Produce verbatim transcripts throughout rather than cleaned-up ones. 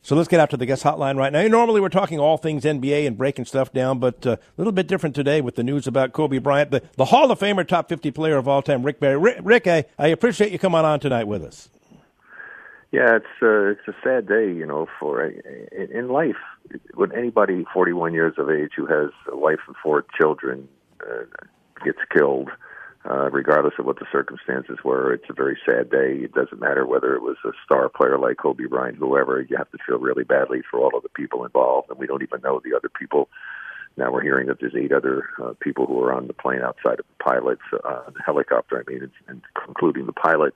So let's get out to the guest hotline right now. Normally we're talking all things N B A and breaking stuff down, but uh, a little bit different today with the news about Kobe Bryant, the, the Hall of Famer, top fifty player of all time, Rick Barry. Rick, Rick I, I appreciate you coming on tonight with us. Yeah, it's uh, it's a sad day, you know, for in, in life. When anybody forty-one years of age who has a wife and four children uh, gets killed, uh, regardless of what the circumstances were, it's a very sad day. It doesn't matter whether it was a star player like Kobe Bryant, whoever. You have to feel really badly for all of the people involved, and we don't even know the other people. Now we're hearing that there's eight other uh, people who are on the plane outside of the pilot's uh, the helicopter. I mean, and, and including the pilot.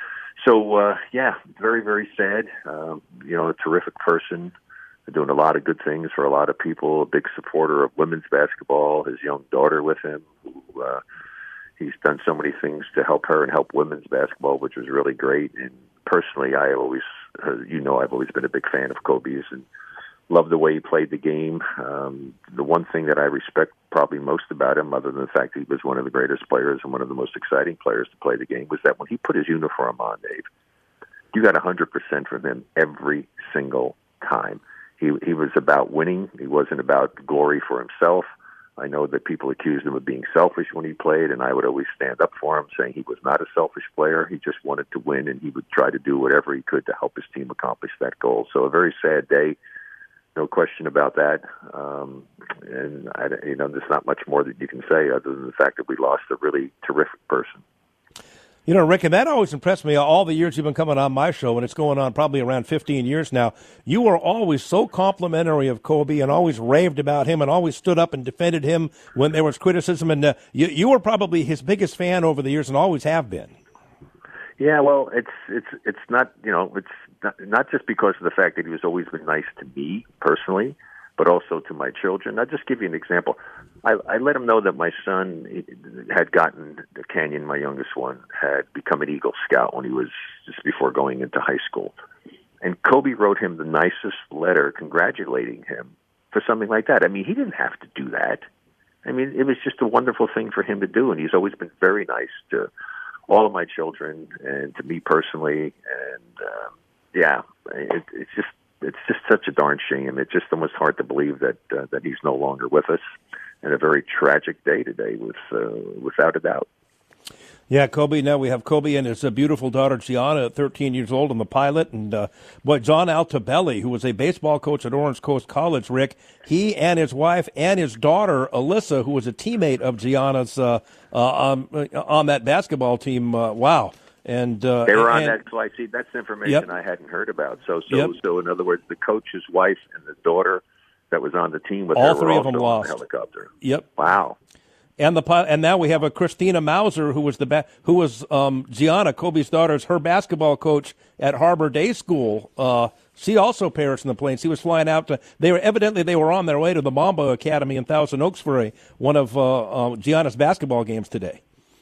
So, uh, yeah, very, very sad. Um, you know, a terrific person, doing a lot of good things for a lot of people, a big supporter of women's basketball, his young daughter with him. Who, uh, he's done so many things to help her and help women's basketball, which was really great. And personally, I always, uh, you know, I've always been a big fan of Kobe's and loved the way he played the game. Um, the one thing that I respect probably most about him, other than the fact that he was one of the greatest players and one of the most exciting players to play the game, was that when he put his uniform on, Dave, you got one hundred percent from him every single time. He he was about winning. He wasn't about glory for himself. I know that people accused him of being selfish when he played, and I would always stand up for him, saying he was not a selfish player. He just wanted to win, and he would try to do whatever he could to help his team accomplish that goal. So a very sad day. No question about that. Um, and, I, you know, there's not much more that you can say other than the fact that we lost a really terrific person. You know, Rick, and that always impressed me all the years you've been coming on my show, and it's going on probably around fifteen years now. You were always so complimentary of Kobe and always raved about him and always stood up and defended him when there was criticism. And uh, you, you were probably his biggest fan over the years and always have been. Yeah, well, it's it's it's not, you know, it's not, not just because of the fact that he was always been nice to me personally, but also to my children. I'll just give you an example. I, I let him know that my son had gotten, Canyon, my youngest one, had become an Eagle Scout when he was just before going into high school. And Kobe wrote him the nicest letter congratulating him for something like that. I mean, he didn't have to do that. I mean, it was just a wonderful thing for him to do, and he's always been very nice to all of my children and to me personally. And, um, yeah, it, it's just it's just such a darn shame. It's just almost hard to believe that uh, that he's no longer with us. And a very tragic day today, with uh, without a doubt. Yeah, Kobe. Now we have Kobe and his uh, beautiful daughter Gianna, at thirteen years old, and the pilot. And uh, boy, John Altobelli, who was a baseball coach at Orange Coast College, Rick, he and his wife and his daughter Alyssa, who was a teammate of Gianna's uh, uh, on, on that basketball team. Uh, wow. And uh, they were on and, that. So I see that's information yep. I hadn't heard about. So, so, yep. so in other words, the coach's wife and the daughter that was on the team with all her three were of them also lost. on the helicopter. Yep. Wow. And the and now we have a Christina Mauser, who was the ba- who was um, Gianna, Kobe's daughter's her basketball coach at Harbor Day School. Uh, she also perished in the plane. She was flying out to. They were evidently they were on their way to the Mamba Academy in Thousand Oaks for a, one of uh, uh, Gianna's basketball games today.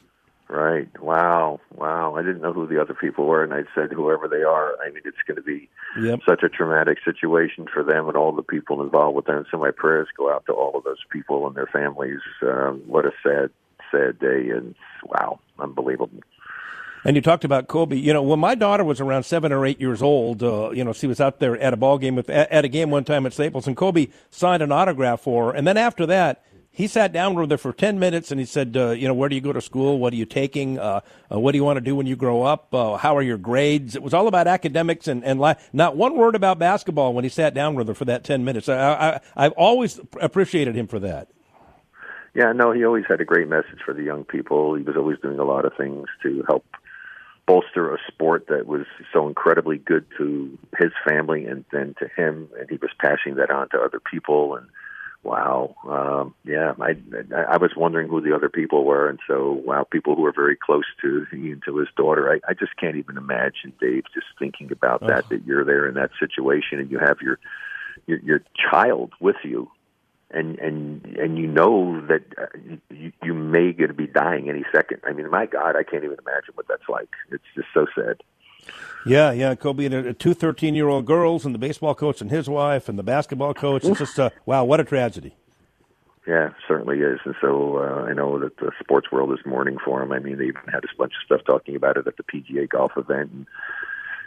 Right. Wow. Wow. I didn't know who the other people were, and I said whoever they are. I mean, it's going to be yep. such a traumatic situation for them and all the people involved with them. So my prayers go out to all of those people and their families. Um, what a sad, sad day, and wow, unbelievable. And you talked about Kobe. You know, when my daughter was around seven or eight years old, uh, you know, she was out there at a ball game with at, at a game one time at Staples, and Kobe signed an autograph for her. And then after that, he sat down with her for ten minutes, and he said, uh, you know, where do you go to school? What are you taking? Uh, uh, what do you want to do when you grow up? Uh, how are your grades? It was all about academics and, and li- not one word about basketball when he sat down with her for that ten minutes. I, I, I've always appreciated him for that. Yeah, no, he always had a great message for the young people. He was always doing a lot of things to help bolster a sport that was so incredibly good to his family and then to him, and he was passing that on to other people. And wow, um, yeah, I I was wondering who the other people were, and so wow, people who were very close to he, to his daughter. I, I just can't even imagine, Dave, just thinking about oh. that. That you're there in that situation, and you have your your, your child with you, and and and you know that uh, you, you may going to be dying any second. I mean, my God, I can't even imagine what that's like. It's just so sad. Yeah, yeah, Kobe and uh, two thirteen-year-old girls and the baseball coach and his wife and the basketball coach. It's just, uh, wow, what a tragedy. Yeah, certainly is. And so uh, I know that the sports world is mourning for him. I mean, they even had a bunch of stuff talking about it at the P G A golf event. And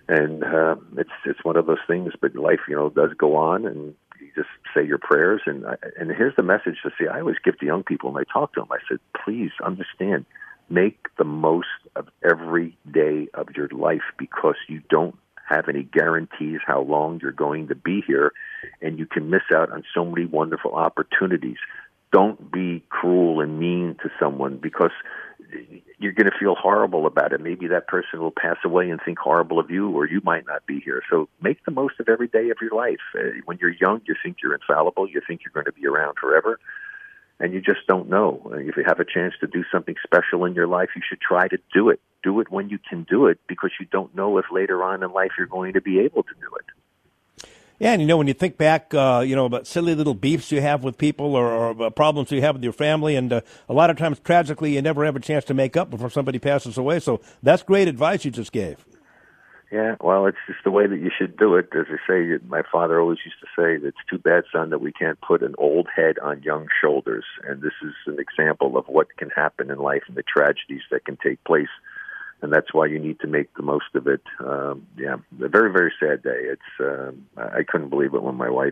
And uh, it's it's one of those things. But life, you know, does go on, and you just say your prayers. And I, and here's the message to see. I always give to young people when I talk to them. I said, please understand, make the most of every day of your life, because you don't have any guarantees how long you're going to be here, and you can miss out on so many wonderful opportunities. Don't be cruel and mean to someone, because you're going to feel horrible about it. Maybe that person will pass away and think horrible of you, or you might not be here. So make the most of every day of your life. Uh, when you're young, you think you're infallible. You think you're going to be around forever, and you just don't know. If you have a chance to do something special in your life, you should try to do it. Do it when you can do it, because you don't know if later on in life you're going to be able to do it. Yeah, and you know, when you think back, uh, you know, about silly little beefs you have with people, or, or uh, problems you have with your family, and uh, a lot of times, tragically, you never have a chance to make up before somebody passes away. So that's great advice you just gave. Yeah, well, it's just the way that you should do it. As I say, my father always used to say, it's too bad, son, that we can't put an old head on young shoulders. And this is an example of what can happen in life and the tragedies that can take place. And that's why you need to make the most of it. Um, yeah, a very, very sad day. It's um, I couldn't believe it when my wife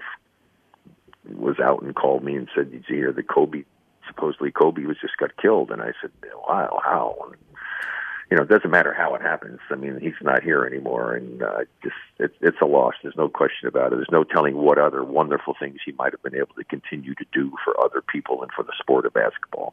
was out and called me and said, "Did you hear that Kobe, supposedly Kobe was just got killed?" And I said, "Wow, how?" And, you know, it doesn't matter how it happens. I mean, he's not here anymore, and uh, just it, it's a loss. There's no question about it. There's no telling what other wonderful things he might have been able to continue to do for other people and for the sport of basketball.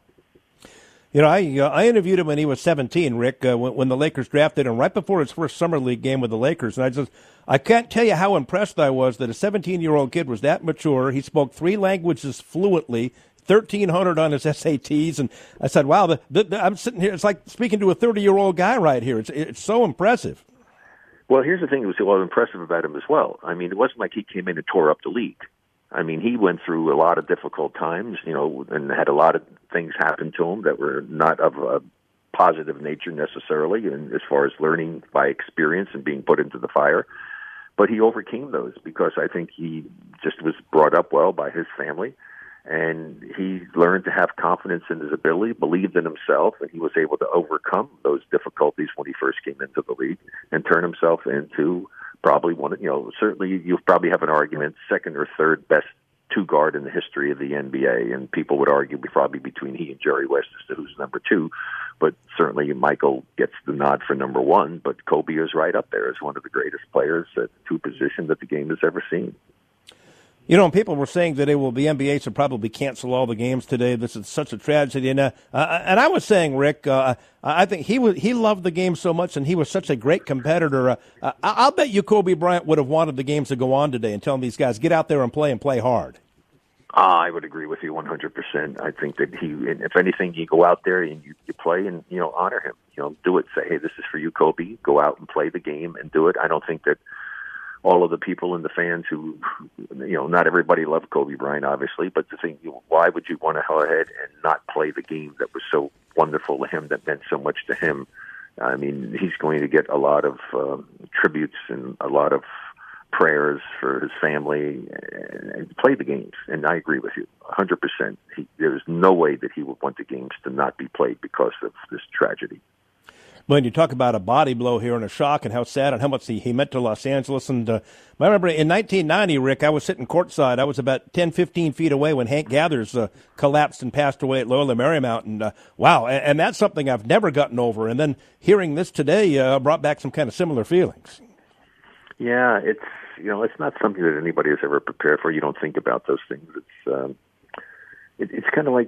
You know, I uh, I interviewed him when he was seventeen, Rick, uh, when, when the Lakers drafted him, right before his first summer league game with the Lakers. And I just, I can't tell you how impressed I was that a seventeen-year-old kid was that mature. He spoke three languages fluently, thirteen hundred on his S A Ts. And I said, wow, the, the, the, I'm sitting here, it's like speaking to a thirty-year-old guy right here. It's it's so impressive. Well, here's the thing that was a lot impressive about him as well. I mean, it wasn't like he came in and tore up the league. I mean, he went through a lot of difficult times, you know, and had a lot of things happen to him that were not of a positive nature necessarily, and as far as learning by experience and being put into the fire. But he overcame those, because I think he just was brought up well by his family, and he learned to have confidence in his ability, believed in himself, and he was able to overcome those difficulties when he first came into the league and turn himself into probably one of, you know, certainly you'll probably have an argument, second or third best two guard in the history of the N B A, and people would argue probably between he and Jerry West as to who's number two, but certainly Michael gets the nod for number one, but Kobe is right up there as one of the greatest players at two position that the game has ever seen. You know, people were saying that it will the N B A should probably cancel all the games today. This is such a tragedy, and uh, uh, and I was saying, Rick, uh, I think he was he loved the game so much, and he was such a great competitor. Uh, uh, I'll bet you Kobe Bryant would have wanted the games to go on today and telling these guys, get out there and play and play hard. Uh, I would agree with you one hundred percent. I think that he, if anything, you go out there and you, you play and, you know, honor him. You know, do it. Say, hey, this is for you, Kobe. Go out and play the game and do it. I don't think that all of the people and the fans who, you know, not everybody loved Kobe Bryant, obviously, but the thing, why would you want to go ahead and not play the game that was so wonderful to him, that meant so much to him? I mean, he's going to get a lot of um, tributes and a lot of prayers for his family, and play the games. And I agree with you one hundred percent. He, there's no way that he would want the games to not be played because of this tragedy. When you talk about a body blow here and a shock and how sad and how much he, he meant to Los Angeles. And uh, I remember in nineteen ninety, Rick, I was sitting courtside. I was about ten, fifteen feet away when Hank Gathers uh, collapsed and passed away at Loyola Marymount. And uh, wow, and, and that's something I've never gotten over. And then hearing this today uh, brought back some kind of similar feelings. Yeah, it's, you know, it's not something that anybody has ever prepared for. You don't think about those things. It's um, it, it's kind of like,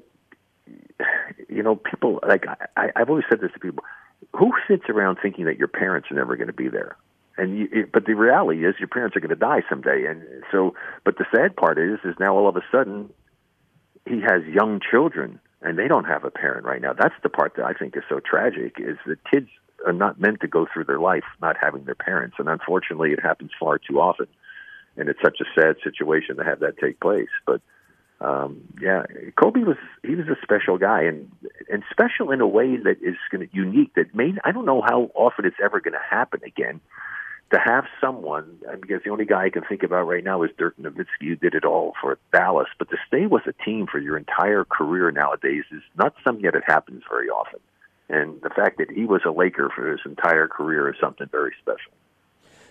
you know, people, like, I, I've always said this to people, who sits around thinking that your parents are never going to be there? And you, it, but the reality is your parents are going to die someday. And so, but the sad part is, is now all of a sudden he has young children and they don't have a parent right now. That's the part that I think is so tragic, is that kids are not meant to go through their life not having their parents. And unfortunately it happens far too often. And it's such a sad situation to have that take place. But Um, yeah, Kobe was, he was a special guy, and and special in a way that is going to unique. That may, I don't know how often it's ever going to happen again, to have someone, because the only guy I can think about right now is Dirk Nowitzki, who did it all for Dallas, but to stay with a team for your entire career nowadays is not something that happens very often. And the fact that he was a Laker for his entire career is something very special.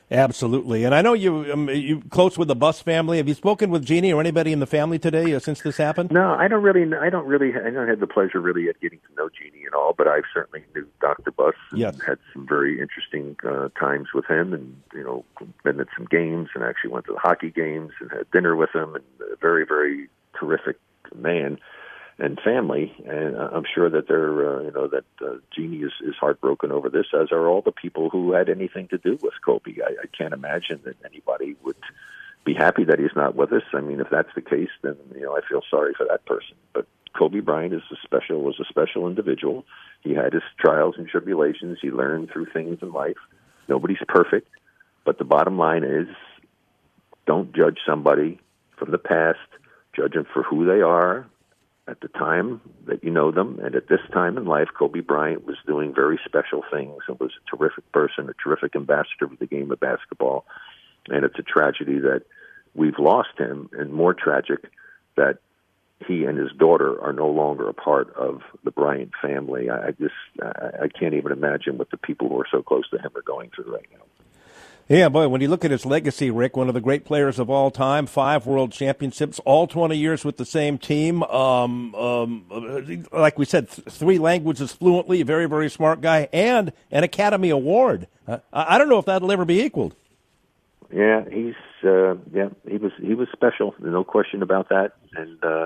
Absolutely. And I know you um, you close with the Buss family. Have you spoken with Jeannie or anybody in the family today uh, since this happened? No, I don't really. I don't really. I don't have the pleasure really of getting to know Jeannie and all, but I certainly knew Doctor Buss. And yes. Had some very interesting uh, times with him, and you know, been at some games, and actually went to the hockey games and had dinner with him. And a very, very terrific man and family, and I'm sure that they're, uh, you know, that uh, Jeannie is, is heartbroken over this, as are all the people who had anything to do with Kobe. I, I can't imagine that anybody would be happy that he's not with us. I mean, if that's the case, then, you know, I feel sorry for that person. But Kobe Bryant is a special, was a special individual. He had his trials and tribulations. He learned through things in life. Nobody's perfect, but the bottom line is, don't judge somebody from the past. Judge them for who they are at the time that you know them. And at this time in life, Kobe Bryant was doing very special things and was a terrific person, a terrific ambassador for the game of basketball. And it's a tragedy that we've lost him, and more tragic that he and his daughter are no longer a part of the Bryant family. I just, I can't even imagine what the people who are so close to him are going through right now. Yeah, boy, when you look at his legacy, Rick, one of the great players of all time, five world championships, all twenty years with the same team. Um, um, like we said, th- three languages fluently, a very, very smart guy, and an Academy Award. Uh, I don't know if that'll ever be equaled. Yeah, he's, uh, yeah, he was, he was special. No question about that. And, uh,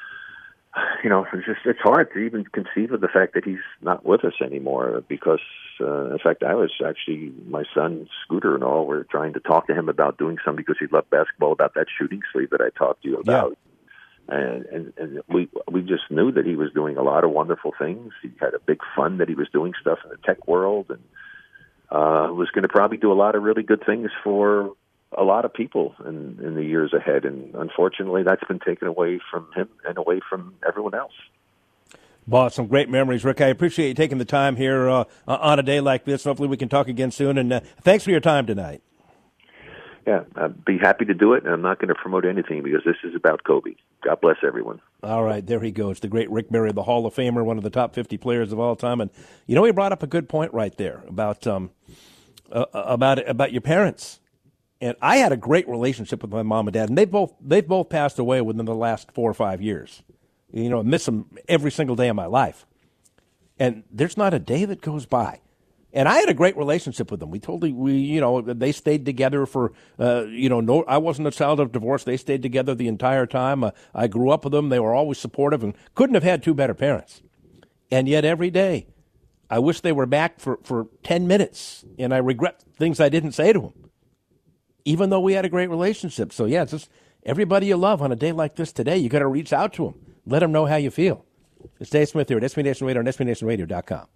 you know, it's just, it's hard to even conceive of the fact that he's not with us anymore because, uh, in fact, I was actually, my son, Scooter and all, were trying to talk to him about doing something because he loved basketball, about that shooting sleeve that I talked to you about. Yeah. And, and, and we, we just knew that he was doing a lot of wonderful things. He had a big fun that he was doing stuff in the tech world, and, uh, was going to probably do a lot of really good things for a lot of people in, in the years ahead. And unfortunately, that's been taken away from him and away from everyone else. Well, some great memories, Rick. I appreciate you taking the time here uh, on a day like this. Hopefully we can talk again soon. And uh, thanks for your time tonight. Yeah, I'd be happy to do it. And I'm not going to promote anything because this is about Kobe. God bless everyone. All right, there he goes, the great Rick Barry, the Hall of Famer, one of the top fifty players of all time. And, you know, he brought up a good point right there about um, uh, about about your parents. And I had a great relationship with my mom and dad, and they both they've both passed away within the last four or five years. You know, I miss them every single day of my life. And there's not a day that goes by. And I had a great relationship with them. We totally, we, you know, they stayed together for, uh, you know, no, I wasn't a child of divorce. They stayed together the entire time. Uh, I grew up with them. They were always supportive and couldn't have had two better parents. And yet every day, I wish they were back for, for ten minutes. And I regret things I didn't say to them, even though we had a great relationship. So, yeah, it's just everybody you love on a day like this today, you got to reach out to them. Let them know how you feel. It's Dave Smith here at S B Nation Radio and S B Nation Radio dot com.